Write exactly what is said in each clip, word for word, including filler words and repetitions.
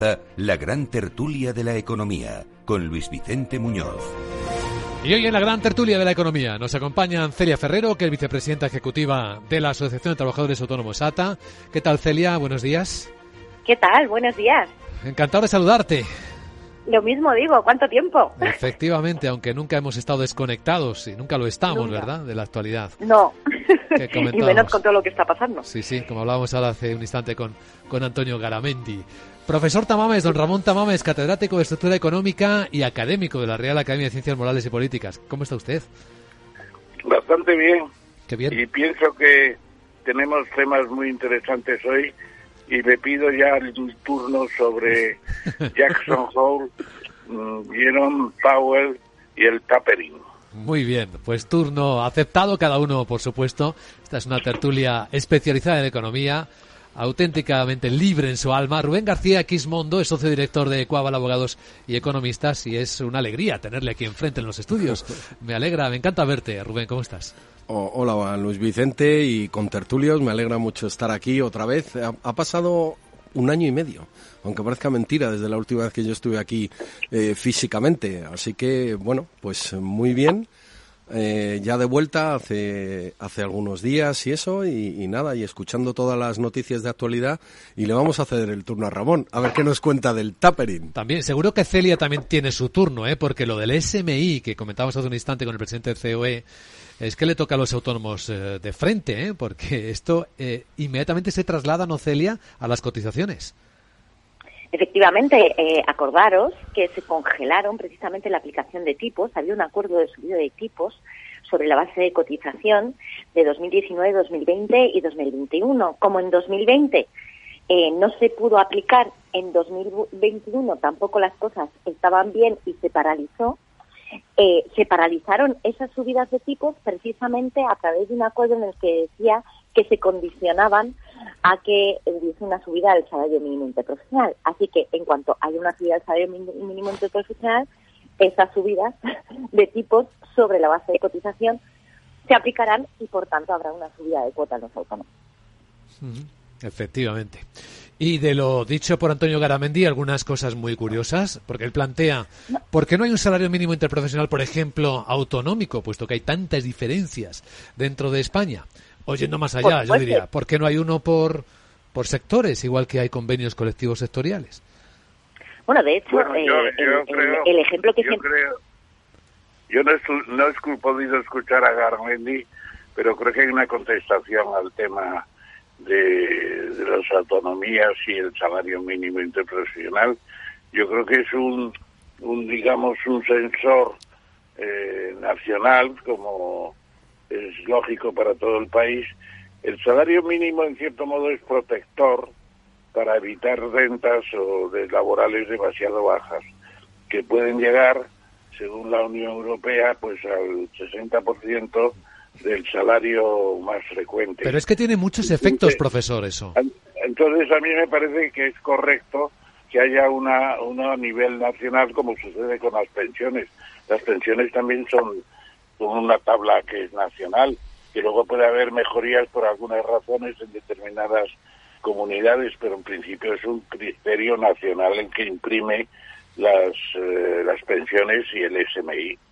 La gran tertulia de la economía, con Luis Vicente Muñoz. Y hoy en la gran tertulia de la economía nos acompañan Celia Ferrero, que es vicepresidenta ejecutiva de la Asociación de Trabajadores Autónomos A T A. ¿Qué tal, Celia? Buenos días. ¿Qué tal? Buenos días. Encantado de saludarte. Lo mismo digo, ¿cuánto tiempo? Efectivamente, aunque nunca hemos estado desconectados y nunca lo estamos, Nunca. ¿verdad?, de la actualidad. No, Que y menos con todo lo que está pasando. Sí, sí, como hablábamos ahora hace un instante con, con Antonio Garamendi. Profesor Tamames, don Ramón Tamames, catedrático de Estructura Económica y académico de la Real Academia de Ciencias Morales y Políticas. ¿Cómo está usted? Bastante bien. Qué bien. Y pienso que tenemos temas muy interesantes hoy y le pido ya el turno sobre Jackson Hole, Jerome Powell y el tapering. Muy bien, pues turno aceptado cada uno, por supuesto. Esta es una tertulia especializada en economía, auténticamente libre en su alma. Rubén García Quismondo es socio director de Coabal Abogados y Economistas y es una alegría tenerle aquí enfrente en los estudios. Me alegra, me encanta verte. Rubén, ¿cómo estás? Oh, hola, Luis Vicente y contertulios. Me alegra mucho estar aquí otra vez. Ha, ha pasado un año y medio, aunque parezca mentira, desde la última vez que yo estuve aquí eh, físicamente. Así que, bueno, pues muy bien. Eh, ya de vuelta hace hace algunos días y eso, y, y nada, y escuchando todas las noticias de actualidad, y le vamos a ceder el turno a Ramón, a ver qué nos cuenta del tapering. También, seguro que Celia también tiene su turno, ¿eh? Porque lo del S M I, que comentábamos hace un instante con el presidente del C O E, es que le toca a los autónomos eh, de frente, ¿eh? Porque esto eh, inmediatamente se traslada, ¿no, Celia?, a las cotizaciones. Efectivamente, eh, acordaros que se congelaron precisamente la aplicación de tipos. Había un acuerdo de subida de tipos sobre la base de cotización de dos mil diecinueve, dos mil veinte y dos mil veintiuno. Como en dos mil veinte eh, no se pudo aplicar, en dos mil veintiuno tampoco las cosas estaban bien y se paralizó, eh, se paralizaron esas subidas de tipos precisamente a través de un acuerdo en el que decía que se condicionaban a que hubiese una subida del salario mínimo interprofesional. Así que, en cuanto haya una subida del salario mínimo interprofesional, esas subidas de tipos sobre la base de cotización se aplicarán y, por tanto, habrá una subida de cuota en los autónomos. Efectivamente. Y de lo dicho por Antonio Garamendi, algunas cosas muy curiosas, porque él plantea, ¿por qué no hay un salario mínimo interprofesional, por ejemplo, autonómico, puesto que hay tantas diferencias dentro de España? Oyendo más allá, yo diría, ¿por qué no hay uno por por sectores, igual que hay convenios colectivos sectoriales? Bueno, de hecho, bueno, yo, eh, yo el, creo, el, el ejemplo que yo siempre... creo, yo no he, no he podido escuchar a Garamendi, pero creo que hay una contestación al tema de, de las autonomías y el salario mínimo interprofesional. Yo creo que es un, un digamos, un sensor eh, nacional, como es lógico para todo el país. El salario mínimo, en cierto modo, es protector para evitar rentas o de laborales demasiado bajas, que pueden llegar, según la Unión Europea, pues al sesenta por ciento del salario más frecuente. Pero es que tiene muchos efectos, profesor, eso. Entonces, a mí me parece que es correcto que haya una, una a nivel nacional, como sucede con las pensiones. Las pensiones también son con una tabla que es nacional, que luego puede haber mejorías por algunas razones en determinadas comunidades, pero en principio es un criterio nacional el que imprime las, eh, las pensiones y el S M I.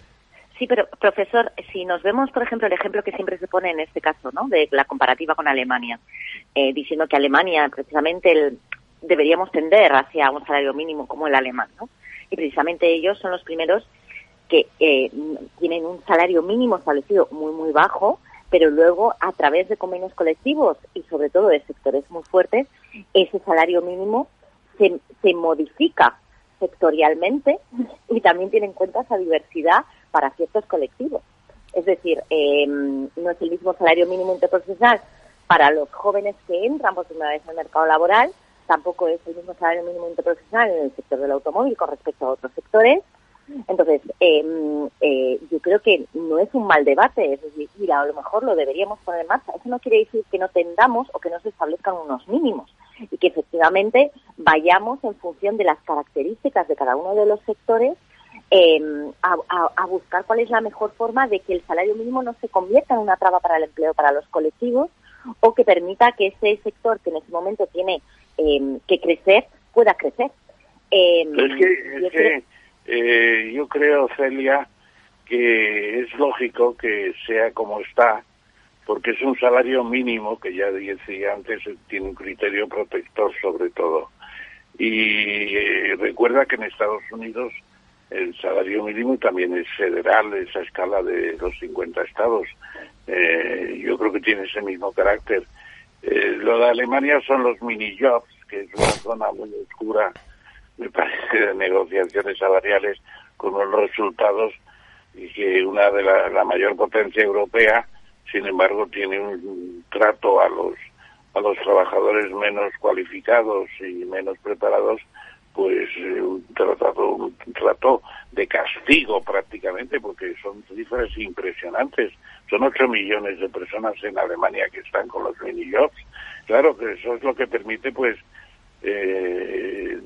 Sí, pero, profesor, si nos vemos, por ejemplo, el ejemplo que siempre se pone en este caso, ¿no?, de la comparativa con Alemania, eh, diciendo que Alemania, precisamente, el, deberíamos tender hacia un salario mínimo como el alemán, ¿no? Y precisamente ellos son los primeros que eh, tienen un salario mínimo establecido muy, muy bajo, pero luego, a través de convenios colectivos y, sobre todo, de sectores muy fuertes, ese salario mínimo se, se modifica sectorialmente y también tiene en cuenta esa diversidad para ciertos colectivos. Es decir, eh, no es el mismo salario mínimo interprofesional para los jóvenes que entran por primera vez al mercado laboral, tampoco es el mismo salario mínimo interprofesional en el sector del automóvil con respecto a otros sectores. Entonces, eh, eh, yo creo que no es un mal debate, es decir, mira, a lo mejor lo deberíamos poner en marcha. Eso no quiere decir que no tendamos o que no se establezcan unos mínimos y que efectivamente vayamos en función de las características de cada uno de los sectores eh, a, a, a buscar cuál es la mejor forma de que el salario mínimo no se convierta en una traba para el empleo para los colectivos o que permita que ese sector que en ese momento tiene eh, que crecer pueda crecer. Eh, es que, es que eh, yo creo, Celia, que es lógico que sea como está, porque es un salario mínimo, que ya decía antes, tiene un criterio protector sobre todo. Y eh, recuerda que en Estados Unidos el salario mínimo también es federal, esa escala de los cincuenta estados. Eh, yo creo que tiene ese mismo carácter. Eh, lo de Alemania son los mini-jobs, que es una zona muy oscura, me parece, de negociaciones salariales con unos resultados, y que una de la, la mayor potencia europea, sin embargo, tiene un trato a los a los trabajadores menos cualificados y menos preparados, pues eh, un trato un trato de castigo prácticamente, porque son cifras impresionantes. Son ocho millones de personas en Alemania que están con los mini-jobs. Claro que eso es lo que permite, pues, eh,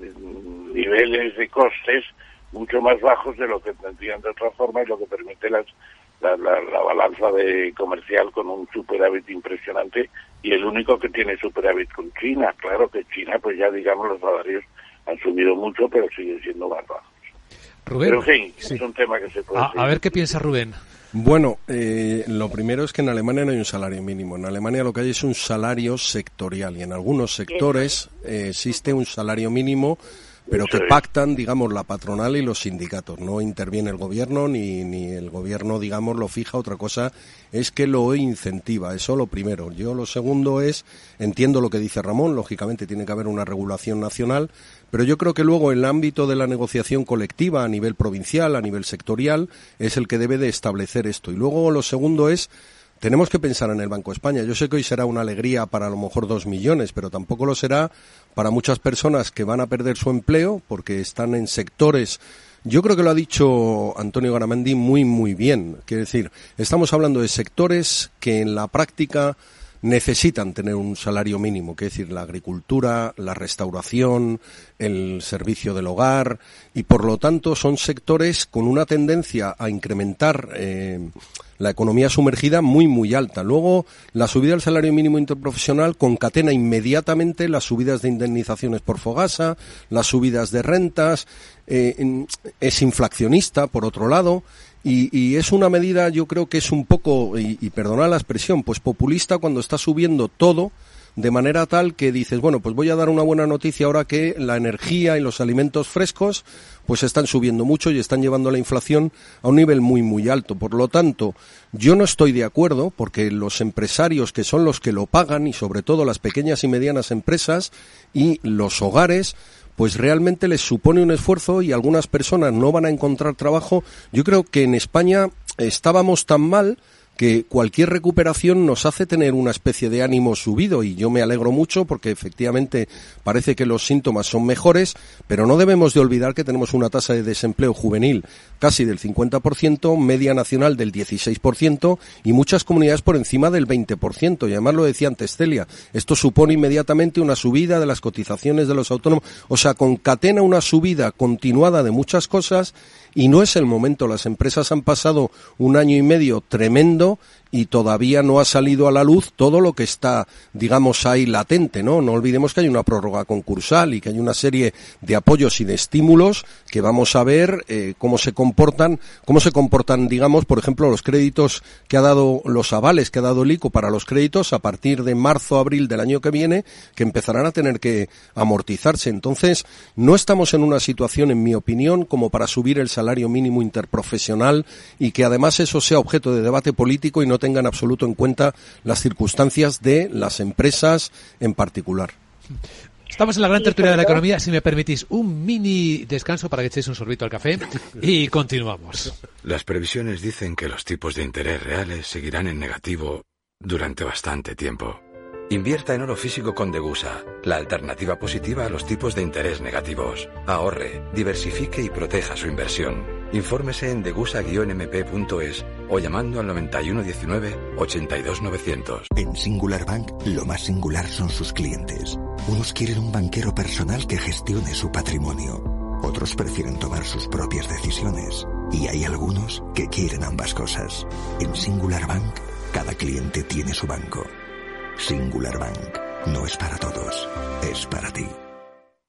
niveles de costes mucho más bajos de lo que tendrían de otra forma, y lo que permite las, la, la, la balanza de comercial con un superávit impresionante, y el único que tiene superávit con China. Claro que China, pues ya digamos, los salarios han subido mucho, pero siguen siendo más bajos. Rubén, pero en fin, sí. es un tema que se puede... A, a ver qué piensa Rubén. Bueno, eh, lo primero es que en Alemania no hay un salario mínimo. En Alemania lo que hay es un salario sectorial, y en algunos sectores eh, existe un salario mínimo, pero que pactan, digamos, la patronal y los sindicatos. No interviene el gobierno, ni, ni el gobierno, digamos, lo fija. Otra cosa es que lo incentiva. Eso lo primero. Yo lo segundo es, entiendo lo que dice Ramón, lógicamente tiene que haber una regulación nacional, pero yo creo que luego el ámbito de la negociación colectiva a nivel provincial, a nivel sectorial, es el que debe de establecer esto. Y luego lo segundo es, tenemos que pensar en el Banco de España. Yo sé que hoy será una alegría para a lo mejor dos millones, pero tampoco lo será para muchas personas que van a perder su empleo porque están en sectores. Yo creo que lo ha dicho Antonio Garamendi muy, muy bien. Quiere decir, estamos hablando de sectores que en la práctica necesitan tener un salario mínimo, que es decir, la agricultura, la restauración, el servicio del hogar, y por lo tanto son sectores con una tendencia a incrementar eh, la economía sumergida muy, muy alta. Luego, la subida del salario mínimo interprofesional concatena inmediatamente las subidas de indemnizaciones por fogasa, las subidas de rentas, eh, es inflacionista, por otro lado. Y, y es una medida, yo creo que es un poco, y, y perdonad la expresión, pues populista cuando está subiendo todo de manera tal que dices, bueno, pues voy a dar una buena noticia ahora que la energía y los alimentos frescos pues están subiendo mucho y están llevando la inflación a un nivel muy, muy alto. Por lo tanto, yo no estoy de acuerdo porque los empresarios, que son los que lo pagan, y sobre todo las pequeñas y medianas empresas y los hogares, pues realmente les supone un esfuerzo y algunas personas no van a encontrar trabajo. Yo creo que en España estábamos tan mal que cualquier recuperación nos hace tener una especie de ánimo subido, y yo me alegro mucho porque efectivamente parece que los síntomas son mejores, pero no debemos de olvidar que tenemos una tasa de desempleo juvenil casi del cincuenta por ciento, media nacional del dieciséis por ciento y muchas comunidades por encima del veinte por ciento, y además lo decía antes Celia, esto supone inmediatamente una subida de las cotizaciones de los autónomos, o sea, concatena una subida continuada de muchas cosas, y no es el momento. Las empresas han pasado un año y medio tremendo y todavía no ha salido a la luz todo lo que está, digamos, ahí latente, ¿no? No olvidemos que hay una prórroga concursal y que hay una serie de apoyos y de estímulos que vamos a ver eh, cómo se comportan, cómo se comportan, digamos, por ejemplo, los créditos que ha dado, los avales que ha dado el I C O para los créditos a partir de marzo, abril del año que viene, que empezarán a tener que amortizarse. Entonces, no estamos en una situación, en mi opinión, como para subir el salario mínimo interprofesional y que además eso sea objeto de debate político y no tengan absoluto en cuenta las circunstancias de las empresas en particular. Estamos en la gran tertulia de la economía. Si me permitís, un mini descanso para que echéis un sorbito al café y continuamos. Las previsiones dicen que los tipos de interés reales seguirán en negativo durante bastante tiempo. Invierta en oro físico con Degusa, la alternativa positiva a los tipos de interés negativos. Ahorre, diversifique y proteja su inversión. Infórmese en degusa guion m p punto es o llamando al noventa y uno diecinueve ochenta y dos novecientos. En Singular Bank, lo más singular son sus clientes. Unos quieren un banquero personal que gestione su patrimonio. Otros prefieren tomar sus propias decisiones. Y hay algunos que quieren ambas cosas. En Singular Bank, cada cliente tiene su banco. Singular Bank no es para todos, es para ti.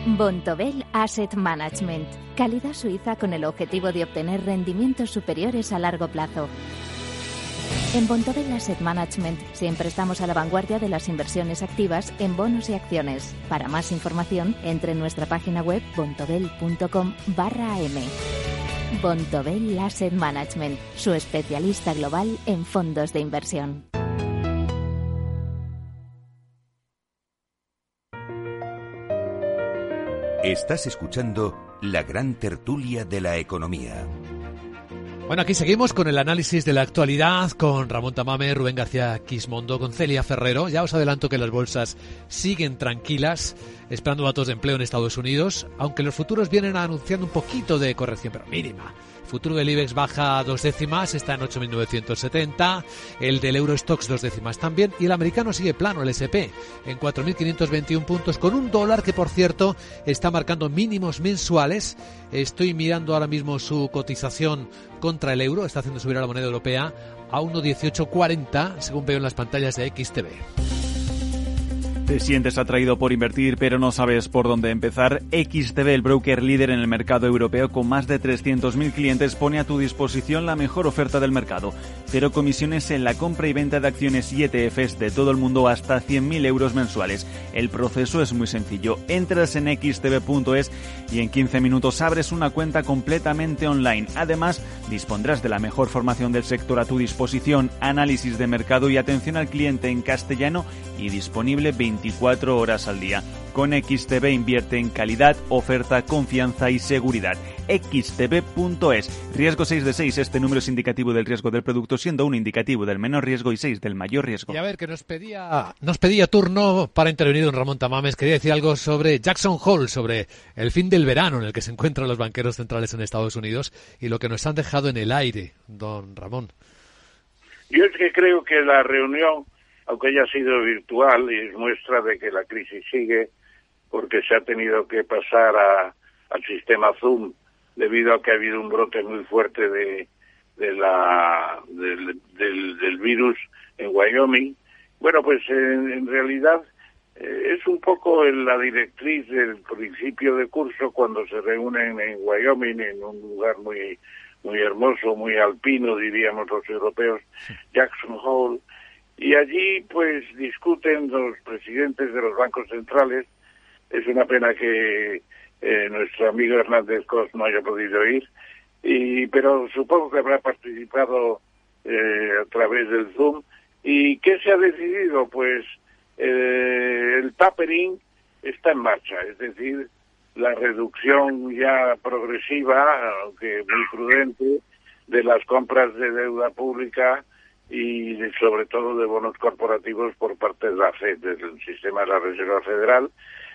Bontobel Asset Management. Calidad suiza con el objetivo de obtener rendimientos superiores a largo plazo. En Bontobel Asset Management siempre estamos a la vanguardia de las inversiones activas en bonos y acciones. Para más información, entre en nuestra página web bontobel punto com barra am. Bontobel Asset Management, su especialista global en fondos de inversión. Estás escuchando la gran tertulia de la economía. Bueno, aquí seguimos con el análisis de la actualidad con Ramón Tamame, Rubén García Quismondo, con Celia Ferrero. Ya os adelanto que las bolsas siguen tranquilas, esperando datos de empleo en Estados Unidos, aunque los futuros vienen anunciando un poquito de corrección, pero mínima. El futuro del IBEX baja dos décimas, está en ocho mil novecientos setenta, el del Eurostoxx dos décimas también, y el americano sigue plano, el ese and pe, en cuatro mil quinientos veintiún puntos, con un dólar que, por cierto, está marcando mínimos mensuales. Estoy mirando ahora mismo su cotización contra el euro, está haciendo subir a la moneda europea a uno dieciocho cuarenta, según veo en las pantallas de X T V. Te sientes atraído por invertir, pero no sabes por dónde empezar. X T B, el broker líder en el mercado europeo con más de trescientos mil clientes, pone a tu disposición la mejor oferta del mercado. Cero comisiones en la compra y venta de acciones y E T Fs de todo el mundo hasta cien mil euros mensuales. El proceso es muy sencillo. Entras en equis te be punto es y en quince minutos abres una cuenta completamente online. Además, dispondrás de la mejor formación del sector a tu disposición, análisis de mercado y atención al cliente en castellano y disponible veinticuatro horas al día. Con X T B invierte en calidad, oferta, confianza y seguridad. equis te be punto es. Riesgo seis de seis. Este número es indicativo del riesgo del producto, siendo uno indicativo del menor riesgo y seis del mayor riesgo. Y a ver, que nos pedía, nos pedía turno para intervenir don Ramón Tamames. Quería decir algo sobre Jackson Hole, sobre el fin del verano en el que se encuentran los banqueros centrales en Estados Unidos y lo que nos han dejado en el aire, don Ramón. Yo es que creo que la reunión, aunque haya sido virtual, es muestra de que la crisis sigue, porque se ha tenido que pasar a, al sistema Zoom debido a que ha habido un brote muy fuerte de, de la del, del, del virus en Wyoming. Bueno, pues en, en realidad eh, es un poco la directriz del principio de curso cuando se reúnen en Wyoming, en un lugar muy muy hermoso, muy alpino, diríamos los europeos, Jackson Hole. Y allí, pues, discuten los presidentes de los bancos centrales. Es una pena que eh, nuestro amigo Hernández Cos no haya podido ir, y pero supongo que habrá participado eh, a través del Zoom. ¿Y qué se ha decidido? Pues eh, el tapering está en marcha, es decir, la reducción ya progresiva, aunque muy prudente, de las compras de deuda pública y de, sobre todo de bonos corporativos por parte de la Fed, del sistema de la Reserva Federal,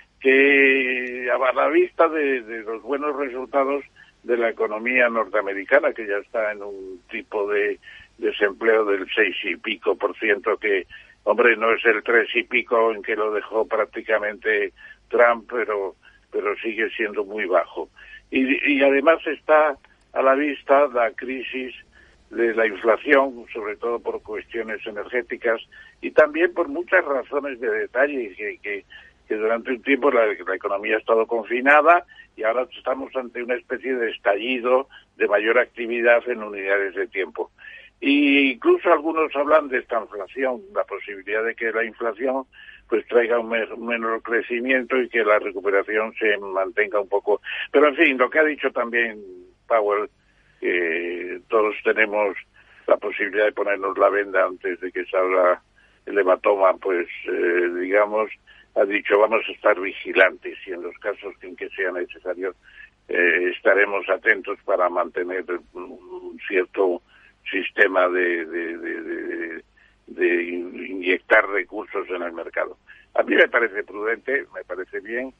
que a la vista de, de los buenos resultados de la economía norteamericana, que ya está en un tipo de desempleo del seis y pico por ciento, que, hombre, no es el tres y pico en que lo dejó prácticamente Trump, pero pero sigue siendo muy bajo. Y, y además está a la vista la crisis de la inflación, sobre todo por cuestiones energéticas y también por muchas razones de detalle, que, que, que durante un tiempo la, la economía ha estado confinada y ahora estamos ante una especie de estallido de mayor actividad en unidades de tiempo. Y incluso algunos hablan de esta inflación, la posibilidad de que la inflación pues traiga un, me- un menor crecimiento y que la recuperación se mantenga un poco. Pero en fin, lo que ha dicho también Powell, que todos tenemos la posibilidad de ponernos la venda antes de que salga el hematoma, pues eh, digamos, ha dicho vamos a estar vigilantes y en los casos en que sea necesario eh, estaremos atentos para mantener un cierto sistema de, de, de, de, de inyectar recursos en el mercado. A mí me parece prudente, me parece bien,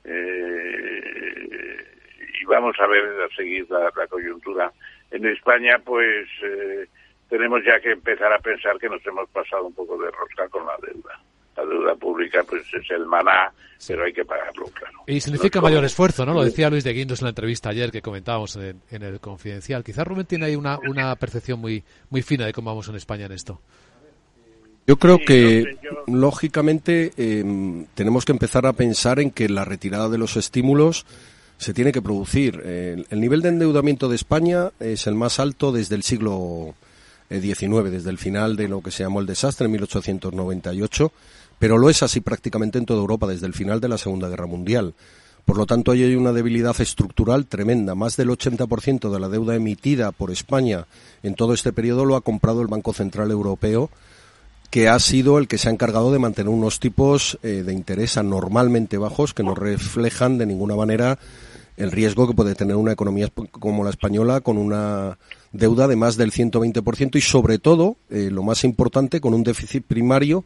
eh, y vamos a ver a seguir la, la coyuntura. En España, pues, eh, tenemos ya que empezar a pensar que nos hemos pasado un poco de rosca con la deuda. La deuda pública, pues, es el maná, pero hay que pagarlo, claro. Y significa Los mayor esfuerzo, ¿no? Lo decía Luis de Guindos en la entrevista ayer que comentábamos en, en el Confidencial. Quizás Rubén tiene ahí una, una percepción muy muy fina de cómo vamos en España en esto. Yo creo que, lógicamente, eh, tenemos que empezar a pensar en que la retirada de los estímulos se tiene que producir. Eh, el nivel de endeudamiento de España es el más alto desde el siglo diecinueve, desde el final de lo que se llamó el desastre en mil ochocientos noventa y ocho, pero lo es así prácticamente en toda Europa desde el final de la Segunda Guerra Mundial. Por lo tanto, ahí hay una debilidad estructural tremenda. Más del ochenta por ciento de la deuda emitida por España en todo este periodo lo ha comprado el Banco Central Europeo, que ha sido el que se ha encargado de mantener unos tipos eh, de interés anormalmente bajos que no reflejan de ninguna manera el riesgo que puede tener una economía como la española con una deuda de más del ciento veinte por ciento y, sobre todo, eh, lo más importante, con un déficit primario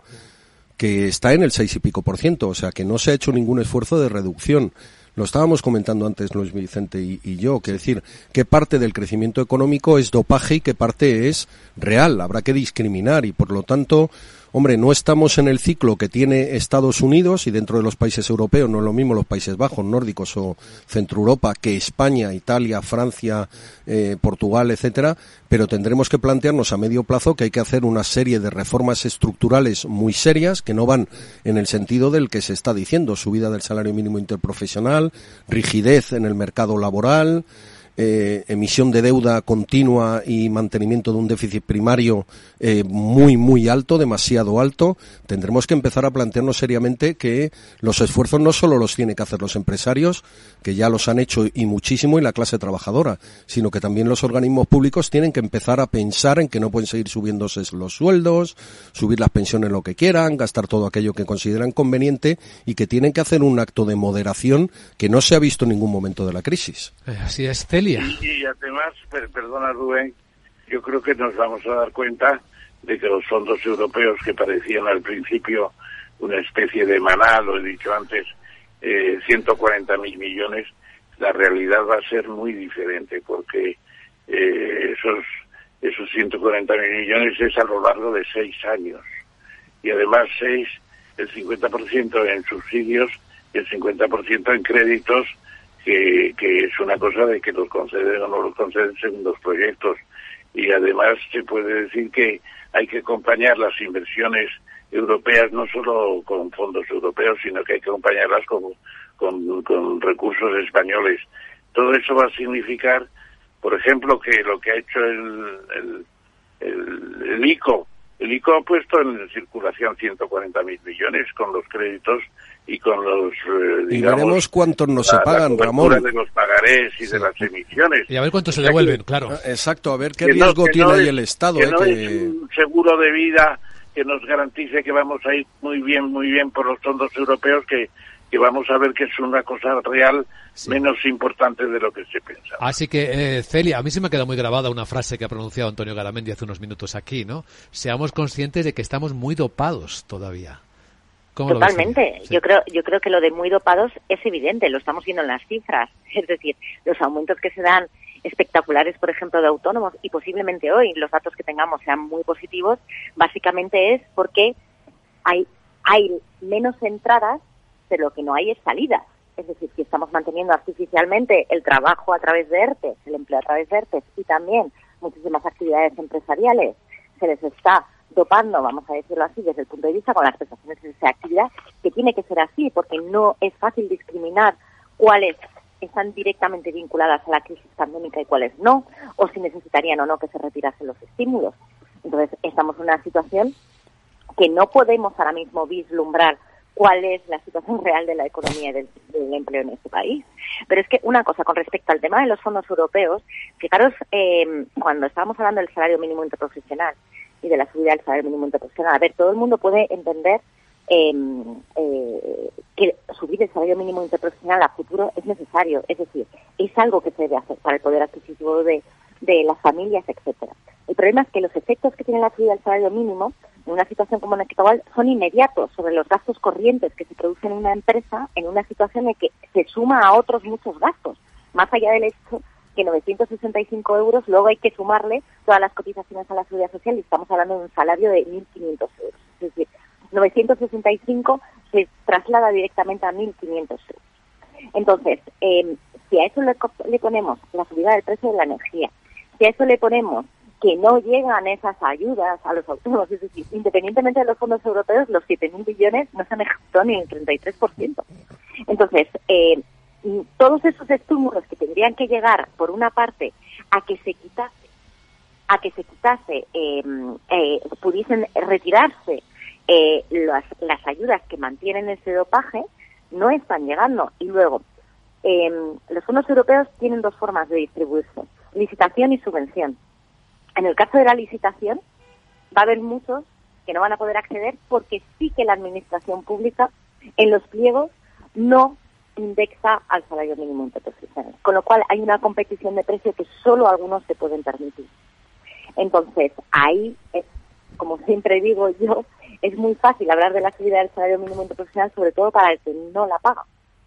que está en el seis y pico por ciento, o sea que no se ha hecho ningún esfuerzo de reducción. Lo estábamos comentando antes Luis Vicente y, y yo, que decir, qué parte del crecimiento económico es dopaje y qué parte es real. Habrá que discriminar y, por lo tanto, hombre, no estamos en el ciclo que tiene Estados Unidos y dentro de los países europeos, no es lo mismo los Países Bajos, nórdicos o Centro Europa que España, Italia, Francia, eh, Portugal, etcétera, pero tendremos que plantearnos a medio plazo que hay que hacer una serie de reformas estructurales muy serias que no van en el sentido del que se está diciendo, subida del salario mínimo interprofesional, rigidez en el mercado laboral, Eh, emisión de deuda continua y mantenimiento de un déficit primario eh, muy, muy alto, demasiado alto. Tendremos que empezar a plantearnos seriamente que los esfuerzos no solo los tiene que hacer los empresarios, que ya los han hecho y muchísimo, y la clase trabajadora, sino que también los organismos públicos tienen que empezar a pensar en que no pueden seguir subiéndose los sueldos, subir las pensiones lo que quieran, gastar todo aquello que consideran conveniente y que tienen que hacer un acto de moderación que no se ha visto en ningún momento de la crisis. Eh, así es, Celia. Y, y además, per, perdona Rubén, yo creo que nos vamos a dar cuenta de que los fondos europeos, que parecían al principio una especie de maná, lo he dicho antes, eh, ciento cuarenta mil millones, la realidad va a ser muy diferente, porque eh, esos esos ciento cuarenta mil millones es a lo largo de seis años. Y además seis, el cincuenta por ciento en subsidios y el cincuenta por ciento en créditos, Que, que es una cosa de que los conceden o no los conceden según los proyectos. Y además se puede decir que hay que acompañar las inversiones europeas no solo con fondos europeos, sino que hay que acompañarlas con, con, con recursos españoles. Todo eso va a significar, por ejemplo, que lo que ha hecho el, el, el, el I C O, el I C O ha puesto en circulación ciento cuarenta mil millones con los créditos y con los, eh, digamos... Y veremos cuántos nos la, se pagan, la Ramón. de los pagarés y sí. de las emisiones. Y a ver cuánto se devuelven, claro. Exacto, a ver qué que riesgo no, tiene no ahí es, el Estado. Que eh, no que... es un seguro de vida que nos garantice que vamos a ir muy bien, muy bien por los fondos europeos, que, que vamos a ver que es una cosa real sí. menos importante de lo que se piensa. Así que, eh, Celia, a mí se me ha quedado muy grabada una frase que ha pronunciado Antonio Garamendi hace unos minutos aquí, ¿no? Seamos conscientes de que estamos muy dopados todavía. Totalmente. Sí. Yo creo, yo creo que lo de muy dopados es evidente, lo estamos viendo en las cifras. Es decir, los aumentos que se dan espectaculares, por ejemplo, de autónomos, y posiblemente hoy los datos que tengamos sean muy positivos, básicamente es porque hay, hay menos entradas, pero lo que no hay es salidas. Es decir, si estamos manteniendo artificialmente el trabajo a través de ERTES, el empleo a través de ERTES y también muchísimas actividades empresariales, se les está dopando, vamos a decirlo así, desde el punto de vista con las prestaciones de esa actividad, que tiene que ser así, porque no es fácil discriminar cuáles están directamente vinculadas a la crisis pandémica y cuáles no, o si necesitarían o no que se retirasen los estímulos. Entonces, estamos en una situación que no podemos ahora mismo vislumbrar cuál es la situación real de la economía y del, del empleo en este país. Pero es que una cosa, con respecto al tema de los fondos europeos, fijaros, eh, cuando estábamos hablando del salario mínimo interprofesional y de la subida del salario mínimo interprofesional, a ver, todo el mundo puede entender eh, eh, que subir el salario mínimo interprofesional a futuro es necesario, es decir, es algo que se debe hacer para el poder adquisitivo de, de las familias, etcétera. El problema es que los efectos que tiene la subida del salario mínimo en una situación como la actual son inmediatos sobre los gastos corrientes que se producen en una empresa en una situación en que se suma a otros muchos gastos, más allá del hecho que novecientos sesenta y cinco euros, luego hay que sumarle todas las cotizaciones a la seguridad social y estamos hablando de un salario de mil quinientos euros. Es decir, novecientos sesenta y cinco se traslada directamente a mil quinientos euros. Entonces, eh, si a eso le, le ponemos la subida del precio de la energía, si a eso le ponemos que no llegan esas ayudas a los autónomos. Es decir, independientemente de los fondos europeos, los siete mil billones no se han ejecutado ni el treinta y tres por ciento. Entonces, eh, todos esos estímulos que tendrían que llegar, por una parte, a que se quitase, a que se quitase, eh, eh, pudiesen retirarse eh, las, las ayudas que mantienen ese dopaje, no están llegando. Y luego, eh, los fondos europeos tienen dos formas de distribuirse: licitación y subvención. En el caso de la licitación, va a haber muchos que no van a poder acceder porque sí que la administración pública en los pliegos no indexa al salario mínimo interprofesional. Con lo cual hay una competición de precio que solo algunos se pueden permitir. Entonces, ahí, es, como siempre digo yo, es muy fácil hablar de la subida del salario mínimo interprofesional, sobre todo para el que no la paga.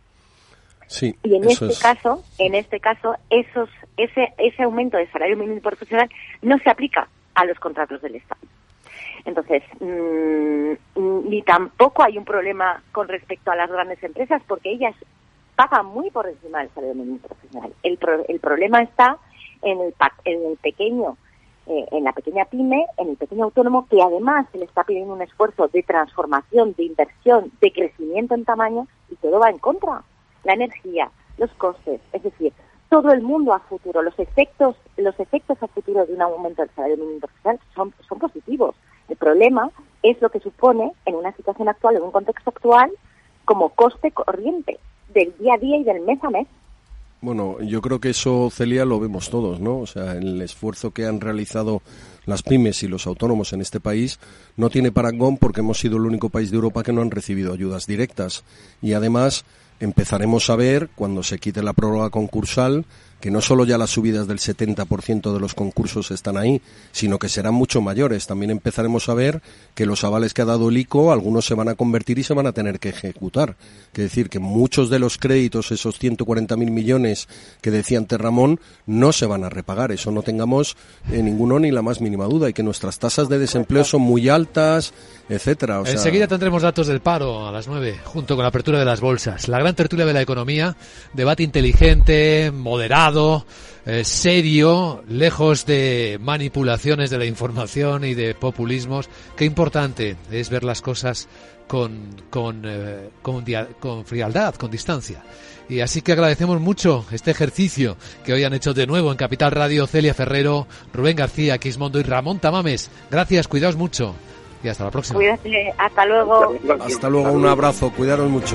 Sí, y en este es... caso, en este caso, esos, ese, ese aumento de salario mínimo interprofesional no se aplica a los contratos del Estado. Entonces, mmm, ni tampoco hay un problema con respecto a las grandes empresas, porque ellas pagan muy por encima del salario mínimo interprofesional. El, pro, el problema está en el, en el pequeño, eh, en la pequeña pyme, en el pequeño autónomo, que además se le está pidiendo un esfuerzo de transformación, de inversión, de crecimiento en tamaño, y todo va en contra. La energía, los costes, es decir, todo el mundo a futuro, los efectos, los efectos a futuro de un aumento del salario mínimo interprofesional son, son positivos. El problema es lo que supone en una situación actual, en un contexto actual, como coste corriente del día a día y del mes a mes. Bueno, yo creo que eso, Celia, lo vemos todos, ¿no? O sea, el esfuerzo que han realizado las pymes y los autónomos en este país no tiene parangón porque hemos sido el único país de Europa que no han recibido ayudas directas. Y además empezaremos a ver, cuando se quite la prórroga concursal, que no solo ya las subidas del setenta por ciento de los concursos están ahí, sino que serán mucho mayores. También empezaremos a ver que los avales que ha dado el I C O, algunos se van a convertir y se van a tener que ejecutar. Es decir, que muchos de los créditos, esos ciento cuarenta mil millones que decía antes Ramón, no se van a repagar. Eso no tengamos eh, ninguno ni la más mínima duda. Y que nuestras tasas de desempleo son muy altas, etcétera. O sea... Enseguida tendremos datos del paro a las nueve, junto con la apertura de las bolsas. La gran tertulia de la economía, debate inteligente, moderado, Eh, serio, lejos de manipulaciones de la información y de populismos. Qué importante es ver las cosas con con, eh, con, dia- con frialdad, con distancia. Y así que agradecemos mucho este ejercicio que hoy han hecho de nuevo en Capital Radio Celia Ferrero, Rubén García Quismondo y Ramón Tamames. Gracias, cuidaos mucho y hasta la próxima. Cuídate, hasta luego. Hasta luego, un abrazo, cuidaros mucho.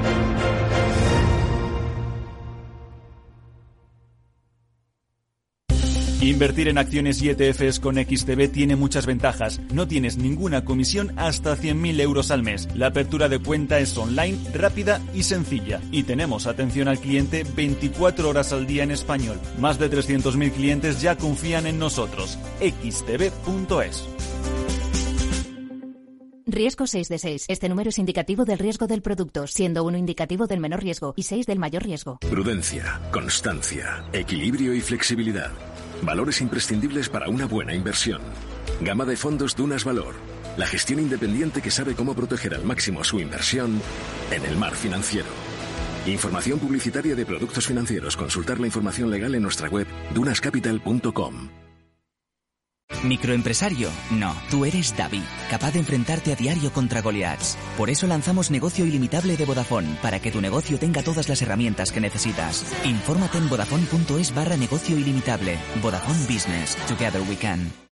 Invertir en acciones y E T Fs con X T B tiene muchas ventajas. No tienes ninguna comisión hasta cien mil euros al mes. La apertura de cuenta es online, rápida y sencilla. Y tenemos atención al cliente veinticuatro horas al día en español. Más de trescientos mil clientes ya confían en nosotros. equis te be punto es. Riesgo seis de seis. Este número es indicativo del riesgo del producto, siendo uno indicativo del menor riesgo y seis del mayor riesgo. Prudencia, constancia, equilibrio y flexibilidad. Valores imprescindibles para una buena inversión. Gama de fondos Dunas Valor. La gestión independiente que sabe cómo proteger al máximo su inversión en el mar financiero. Información publicitaria de productos financieros. Consultar la información legal en nuestra web dunas capital punto com. ¿Microempresario? No, tú eres David, capaz de enfrentarte a diario contra Goliaths. Por eso lanzamos Negocio Ilimitable de Vodafone, para que tu negocio tenga todas las herramientas que necesitas. Infórmate en vodafone punto es barra negocio ilimitable. Vodafone Business. Together we can.